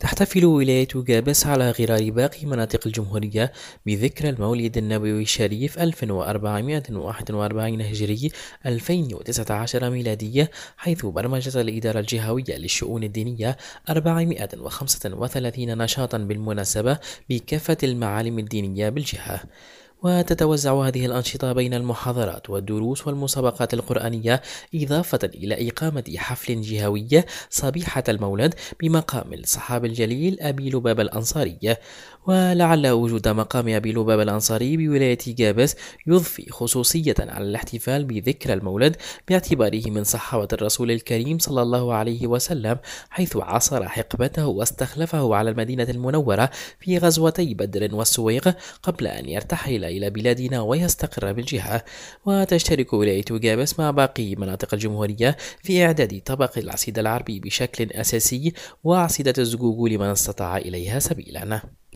تحتفل ولاية جابس على غرار باقي مناطق الجمهورية بذكرى المولد النبوي الشريف 1441 هجري 2019 ميلادية، حيث برمجت الإدارة الجهوية للشؤون الدينية 435 نشاطا بالمناسبة بكافة المعالم الدينية بالجهة. وتتوزع هذه الأنشطة بين المحاضرات والدروس والمسابقات القرآنية، إضافة إلى إقامة حفل جهوي صبيحة المولد بمقام الصحابي الجليل أبي لبابة الأنصاري. ولعل وجود مقام أبي لبابة الأنصاري بولاية جابس يضفي خصوصية على الاحتفال بذكرى المولد، باعتباره من صحابة الرسول الكريم صلى الله عليه وسلم، حيث عاصر حقبته واستخلفه على المدينة المنورة في غزوتي بدر والسويق قبل أن يرتحل إلى بلادنا ويستقر بالجهة. وتشترك ولاية جابس مع باقي مناطق الجمهورية في إعداد طبق العصيد العربي بشكل أساسي، وعصيدة الزقوق لمن استطاع إليها سبيلا.